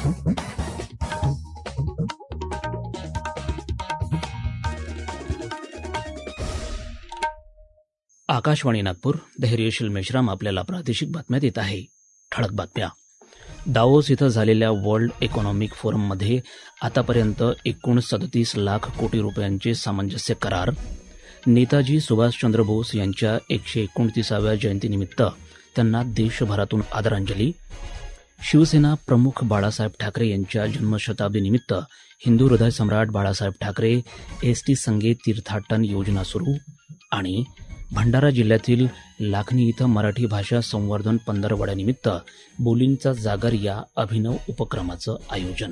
आकाशवाणी नागपूर. धैर्यशील मेश्राम आपल्याला प्रादेशिक बातम्या देत आहे. ठळक बातम्या. दावोस इथं झालेल्या वर्ल्ड इकॉनॉमिक फोरममध्ये आतापर्यंत एकूण 37 लाख कोटी रुपयांचे सामंजस्य करार. नेताजी सुभाषचंद्र बोस यांच्या 129व्या जयंतीनिमित्त त्यांना देशभरातून आदरांजली. शिवसेना प्रमुख बाळासाहेब ठाकरे यांच्या जन्मशताब्दीनिमित्त हिंदू हृदय सम्राट बाळासाहेब ठाकरे एसटी संगे तीर्थाटन योजना सुरू. आणि भंडारा जिल्ह्यातील लाखनी इथं मराठी भाषा संवर्धन पंधरवड्यानिमित्त बोलींचा जागर या अभिनव उपक्रमाचं आयोजन.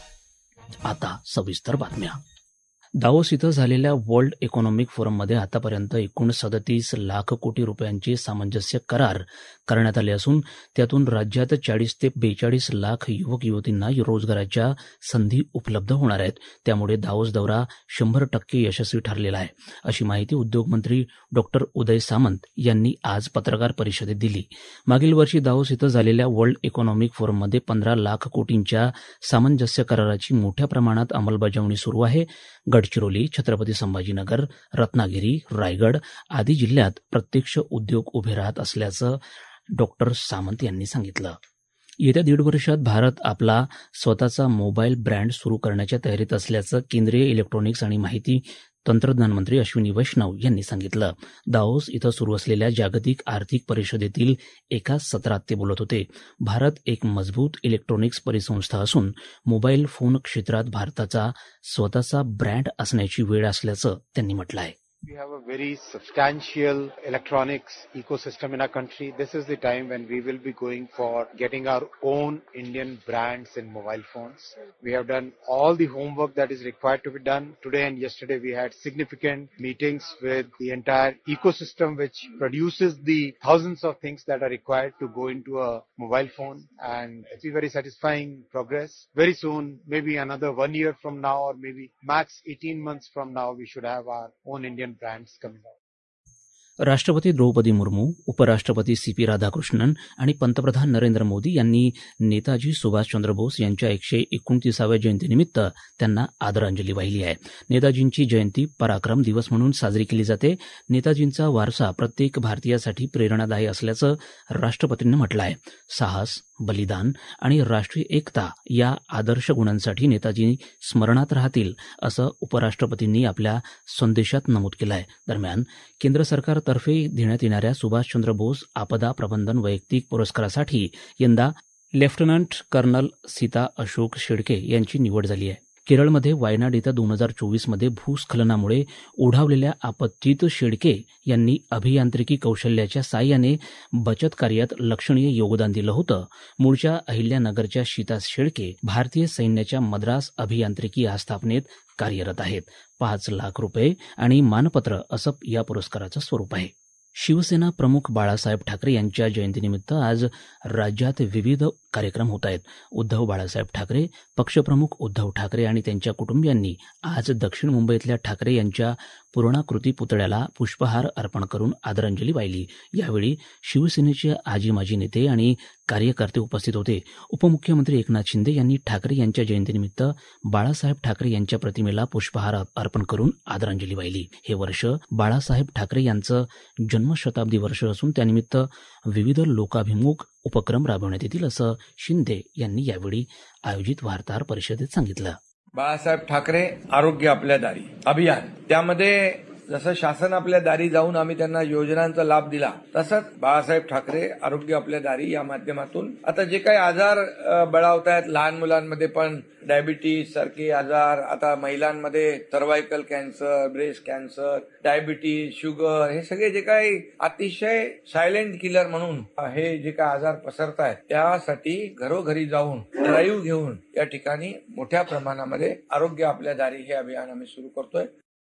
आता सविस्तर बातम्या. दावोस इथं झालेल्या वर्ल्ड इकॉनॉमिक फोरममध्ये आतापर्यंत एकूण 37 लाख कोटी रुपयांचे सामंजस्य करार करण्यात आले असून त्यातून राज्यात 40 ते 42 लाख युवक युवतींना रोजगाराच्या संधी उपलब्ध होणार आहेत. त्यामुळे दावोस दौरा 100% यशस्वी ठरलेला आहे, अशी माहिती उद्योगमंत्री डॉ. उदय सामंत यांनी आज पत्रकार परिषदेत दिली. मागील वर्षी दावोस इथं झालेल्या वर्ल्ड इकॉनॉमिक फोरममध्ये 15 लाख कोटींच्या सामंजस्य कराराची मोठ्या प्रमाणात अंमलबजावणी सुरू आहे. गडचिरोली, छत्रपती संभाजीनगर, रत्नागिरी, रायगड आदी जिल्ह्यात प्रत्यक्ष उद्योग उभे राहत असल्याचं डॉ. सामंत यांनी सांगितलं. येत्या 1.5 वर्षात भारत आपला स्वतःचा मोबाईल ब्रँड सुरू करण्याच्या तयारीत असल्याचं केंद्रीय इलेक्ट्रॉनिक्स आणि माहिती तंत्रज्ञान मंत्री अश्विनी वैष्णव यांनी सांगितलं. दावोस इथं सुरू असलेल्या जागतिक आर्थिक परिषदेतील एका सत्रात ते बोलत होते. भारत एक मजबूत इलेक्ट्रॉनिक्स परिसंस्था असून मोबाईल फोन क्षेत्रात भारताचा स्वतःचा ब्रँड असण्याची वेळ असल्याचं त्यांनी म्हटलं आहे. We have a very substantial electronics ecosystem in our country. This is the time when we will be going for getting our own Indian brands in mobile phones. We have done all the homework that is required to be done. Today and yesterday we had significant meetings with the entire ecosystem which produces the thousands of things that are required to go into a mobile phone, and it's a very satisfying progress. Very soon, maybe another 1 year from now or maybe max 18 months from now, we should have our own Indian brands coming out. राष्ट्रपती द्रौपदी मुर्मू, उपराष्ट्रपती CP Radhakrishnan आणि पंतप्रधान नरेंद्र मोदी यांनी नेताजी सुभाषचंद्र बोस यांच्या 129व्या जयंतीनिमित्त त्यांना आदरांजली वाहिली आहे. नेताजींची जयंती पराक्रम दिवस म्हणून साजरी केली जाते. नेताजींचा वारसा प्रत्येक भारतीयासाठी प्रेरणादायी असल्याचं राष्ट्रपतींनी म्हटलं आहे. साहस, बलिदान आणि राष्ट्रीय एकता या आदर्श गुणांसाठी नेताजी स्मरणात राहतील, असं उपराष्ट्रपतींनी आपल्या संदेशात नमूद केलं आहे. दरम्यान केंद्र सरकारतर्फे देण्यात येणाऱ्या सुभाषचंद्र बोस आपदा प्रबंधन वैयक्तिक पुरस्कारासाठी यंदा लेफ्टनंट कर्नल सीता अशोक शेळके यांची निवड झाली आहे. केरळमध्ये वायनाड इथं 2024मध्ये भूस्खलनामुळे ओढावलेल्या आपत्तीत शेळके यांनी अभियांत्रिकी कौशल्याच्या साहाय्याने बचत कार्यात लक्षणीय योगदान दिलं होतं. मूळच्या अहिल्यानगरच्या शीता शेळके भारतीय सैन्याच्या मद्रास अभियांत्रिकी आस्थापनेत कार्यरत आहेत. 5 लाख रुपये आणि मानपत्र असं या पुरस्काराचं स्वरूप आहे. शिवसेना प्रमुख बाळासाहेब ठाकरे यांच्या जयंतीनिमित्त आज राज्यात विविध कार्यक्रम होत आहेत. उद्धव बाळासाहेब ठाकरे, पक्षप्रमुख उद्धव ठाकरे आणि त्यांच्या कुटुंबियांनी आज दक्षिण मुंबईतल्या ठाकरे यांच्या पूर्णाकृती पुतळ्याला पुष्पहार अर्पण करून आदरांजली वाहिली. यावेळी शिवसेनेचे आजी माजी नेते आणि कार्यकर्ते उपस्थित होते. उपमुख्यमंत्री एकनाथ शिंदे यांनी ठाकरे यांच्या जयंतीनिमित्त बाळासाहेब ठाकरे यांच्या प्रतिमेला पुष्पहार अर्पण करून आदरांजली वाहिली. हे वर्ष बाळासाहेब ठाकरे यांचं जन्मशताब्दी वर्ष असून त्यानिमित्त विविध लोकाभिमुख उपक्रम राबवण्यात येतील, असं शिंदे यांनी यावेळी आयोजित वार्ताहर परिषदेत सांगितलं. बाळासाहेब ठाकरे आरोग्य आपल्या दारी अभियान, त्यामध्ये जसं शासन आपल्या दारी जाऊन आम्ही त्यांना योजनांचा लाभ दिला, तसंच बाळासाहेब ठाकरे आरोग्य आपल्या दारी या माध्यमातून आता जे काही आजार बळावत आहेत लहान मुलांमध्ये, पण डायबिटीज सारखे आजार, आता महिलांमध्ये cervical cancer, breast cancer, diabetes, sugar, हे सगळे जे काही अतिशय सायलेंट किलर म्हणून हे जे काही आजार पसरत आहेत त्यासाठी घरोघरी जाऊन ड्राईव्ह घेऊन या ठिकाणी मोठ्या प्रमाणामध्ये आरोग्य आपल्या दारी हे अभियान आम्ही सुरू करतोय.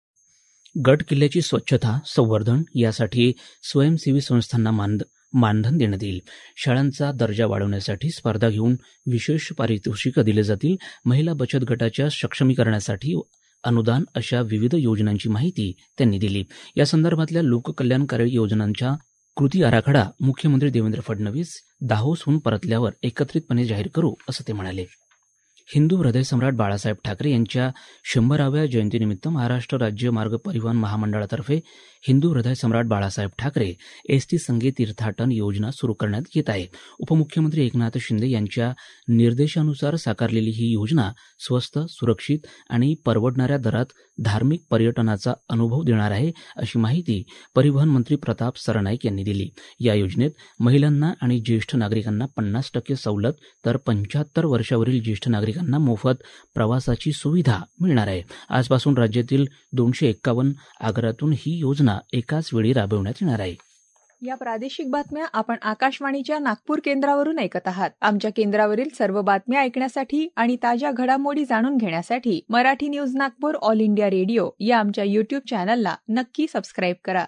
गड किल्ल्याची स्वच्छता, संवर्धन यासाठी स्वयंसेवी संस्थांना मानधन देण्यात येईल. शाळांचा दर्जा वाढवण्यासाठी स्पर्धा घेऊन विशेष पारितोषिकं दिले जातील. महिला बचत गटाच्या सक्षमीकरणासाठी अनुदान अशा विविध योजनांची माहिती त्यांनी दिली. या संदर्भातल्या लोककल्याणकारी योजनांच्या कृती आराखडा मुख्यमंत्री देवेंद्र फडणवीस दाहोसहून परतल्यावर एकत्रितपणे जाहीर करू, असं ते म्हणाले. हिंदू हृदयसम्राट बाळासाहेब ठाकरे यांच्या 100व्या जयंतीनिमित्त महाराष्ट्र राज्य मार्ग परिवहन महामंडळातर्फे हिंदू हृदयसम्राट बाळासाहेब ठाकरे एसटी संगे तीर्थाटन योजना सुरू करण्यात येत आहे. उपमुख्यमंत्री एकनाथ शिंदे यांच्या निर्देशानुसार साकारलेली ही योजना स्वस्त, सुरक्षित आणि परवडणाऱ्या दरात धार्मिक पर्यटनाचा अनुभव देणार आहे, अशी माहिती परिवहन मंत्री प्रताप सरनाईक यांनी दिली. या योजनेत महिलांना आणि ज्येष्ठ नागरिकांना 50% सवलत तर 75 वर्षावरील ज्येष्ठ नागरिकांना मोफत प्रवासाची सुविधा मिळणार आहे. आजपासून राज्यातील 251 आगारातून ही योजना एकाच वेळी राबवण्यात येणार आहे. या प्रादेशिक बातम्या आपण आकाशवाणीच्या नागपूर केंद्रावरून ऐकत आहात. आमच्या केंद्रावरील सर्व बातम्या ऐकण्यासाठी आणि ताज्या घडामोडी जाणून घेण्यासाठी Marathi news Nagpur all India radio या आमच्या युट्यूब चॅनलला नक्की सबस्क्राईब करा.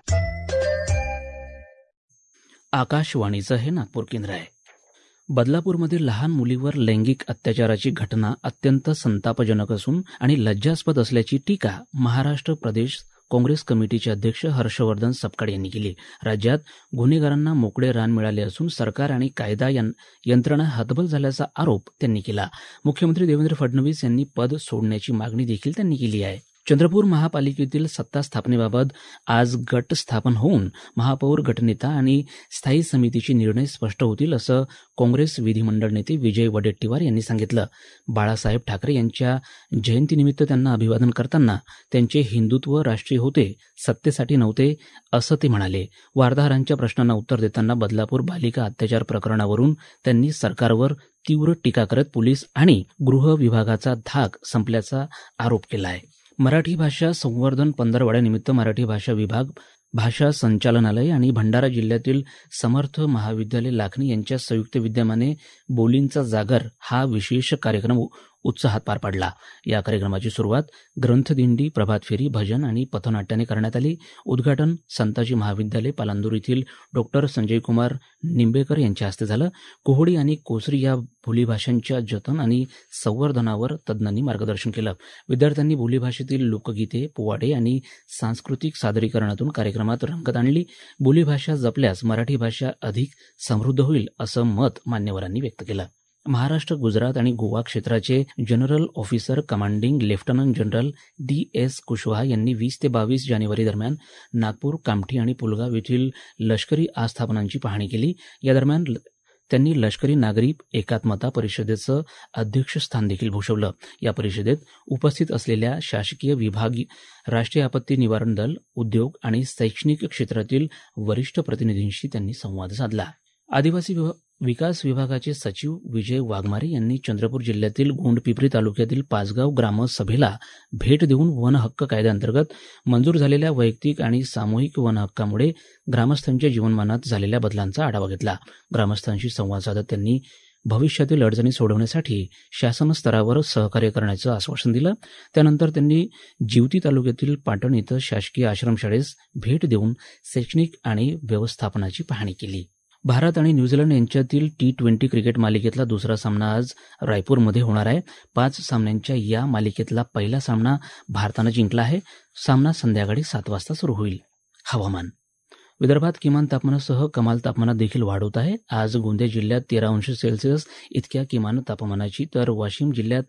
आकाशवाणीचं हे नागपूर केंद्र आहे. बदलापूरमध्ये लहान मुलीवर लैंगिक अत्याचाराची घटना अत्यंत संतापजनक असून आणि लज्जास्पद असल्याची टीका महाराष्ट्र प्रदेश काँग्रेस कमिटीचे अध्यक्ष हर्षवर्धन सपकाळ यांनी केली. राज्यात गुन्हेगारांना मोकळे रान मिळाले असून सरकार आणि कायदा यंत्रणा हतबल झाल्याचा आरोप त्यांनी केला. मुख्यमंत्री देवेंद्र फडणवीस यांनी पद सोडण्याची मागणी देखील त्यांनी केली आहे. चंद्रपूर महापालिकेतील सत्ता स्थापनेबाबत आज गट स्थापन होऊन महापौर, गटनेता आणि स्थायी समितीचे निर्णय स्पष्ट होतील, असं काँग्रेस विधिमंडळ नेते विजय वडेट्टीवार यांनी सांगितलं. बाळासाहेब ठाकरे यांच्या जयंतीनिमित्त त्यांना अभिवादन करताना त्यांचे हिंदुत्व राष्ट्रीय होते, सत्तेसाठी नव्हते, असं ते म्हणाले. वार्ताहरांच्या प्रश्नांना उत्तर देताना बदलापूर बालिका अत्याचार प्रकरणावरून त्यांनी सरकारवर तीव्र टीका करत पोलीस आणि गृह विभागाचा धाक संपल्याचा आरोप केला आहे. मराठी भाषा संवर्धन पंधरवड्यानिमित्त मराठी भाषा विभाग, भाषा संचालनालय आणि भंडारा जिल्ह्यातील समर्थ महाविद्यालय लाखनी यांच्या संयुक्त विद्यमाने बोलींचा जागर हा विशेष कार्यक्रम उत्साहात पार पडला. या कार्यक्रमाची सुरुवात ग्रंथदिंडी, प्रभात फेरी, भजन आणि पथनाट्याने करण्यात आली. उद्घाटन संताजी महाविद्यालय पालांदूर येथील डॉ. संजयकुमार निंबेकर यांच्या हस्ते झालं. कोहडी आणि कोसरी या बोलीभाषांच्या जतन आणि संवर्धनावर तज्ज्ञांनी मार्गदर्शन केलं. विद्यार्थ्यांनी बोलीभाषेतील लोकगीते, पोवाडे आणि सांस्कृतिक सादरीकरणातून कार्यक्रमात रंगत आणली. बोलीभाषा जपल्यास मराठी भाषा अधिक समृद्ध होईल, असं मत मान्यवरांनी व्यक्त केलं. महाराष्ट्र, गुजरात आणि गोवा क्षेत्राचे general officer commanding lieutenant general DS Kushwaha यांनी 20 ते 22 जानेवारी दरम्यान नागपूर, कामठी आणि पुलगाव येथील लष्करी आस्थापनांची पाहणी केली. या दरम्यान त्यांनी लष्करी नागरी एकात्मता परिषदेचं अध्यक्षस्थान देखील भूषवलं. या परिषदेत उपस्थित असलेल्या शासकीय विभाग, राष्ट्रीय आपत्ती निवारण दल, उद्योग आणि शैक्षणिक क्षेत्रातील वरिष्ठ प्रतिनिधींशी त्यांनी संवाद साधला. आदिवासी विकास विभागाचे सचिव विजय वाघमारे यांनी चंद्रपूर जिल्ह्यातील गोंडपिंपरी तालुक्यातील पाचगाव ग्रामसभेला भेट देऊन वन हक्क कायद्याअंतर्गत मंजूर झालेल्या वैयक्तिक आणि सामूहिक वन हक्कामुळे ग्रामस्थांच्या जीवनमानात झालेल्या बदलांचा आढावा घेतला. ग्रामस्थांशी संवाद साधत त्यांनी भविष्यातील अडचणी सोडवण्यासाठी शासन स्तरावर सहकार्य करण्याचं आश्वासन दिलं. त्यानंतर त्यांनी जिवती तालुक्यातील पाटण इथं शासकीय आश्रमशाळेस भेट देऊन शैक्षणिक आणि व्यवस्थापनाची पाहणी केली. भारत आणि न्यूझीलंड यांच्यातील T20 क्रिकेट मालिकेतला दुसरा सामना आज रायपूरमध्ये होणार आहे. 5 सामन्यांच्या या मालिकेतला पहिला सामना भारतानं जिंकला आहे. सामना संध्याकाळी 7 वाजता सुरू होईल. हवामान. विदर्भात किमान तापमानासह कमाल तापमानात देखील वाढ होत आहे. आज गोंदिया जिल्ह्यात 13°C इतक्या किमान तापमानाची तर वाशिम जिल्ह्यात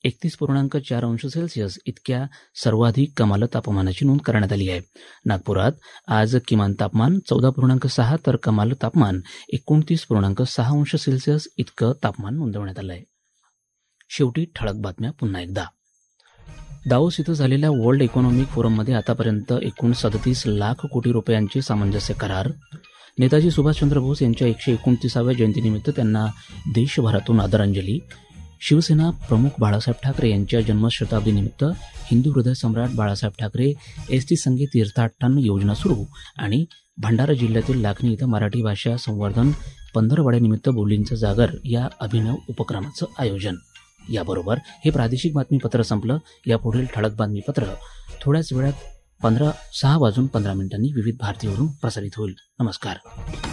31.4°C इतक्या सर्वाधिक कमाल तापमानाची नोंद करण्यात आली आहे. नागपुरात आज किमान तापमान 14.6 तर कमाल तापमान 29.6°C इतकं तापमान नोंदवण्यात आलं आहे. शेवटी ठळक बातम्या पुन्हा एकदा. दावोस इथं झालेल्या वर्ल्ड इकॉनॉमिक फोरममध्ये आतापर्यंत एकूण 37 लाख कोटी रुपयांचे सामंजस्य करार. नेताजी सुभाषचंद्र बोस यांच्या 129व्या जयंतीनिमित्त त्यांना देशभरातून आदरांजली. शिवसेना प्रमुख बाळासाहेब ठाकरे यांच्या जन्मशताब्दीनिमित्त हिंदू हृदय सम्राट बाळासाहेब ठाकरे एसटी संगे तीर्थाटन योजना सुरू आणि भंडारा जिल्ह्यातील लाखनी इथं मराठी भाषा संवर्धन पंधरवड्यानिमित्त बोलींचं जागर या अभिनव उपक्रमाचं आयोजन. याबरोबर हे प्रादेशिक बातमीपत्र संपलं. यापुढील ठळक बातमीपत्र थोड्याच वेळात 6:15 विविध भारतीवरून प्रसारित होईल. नमस्कार.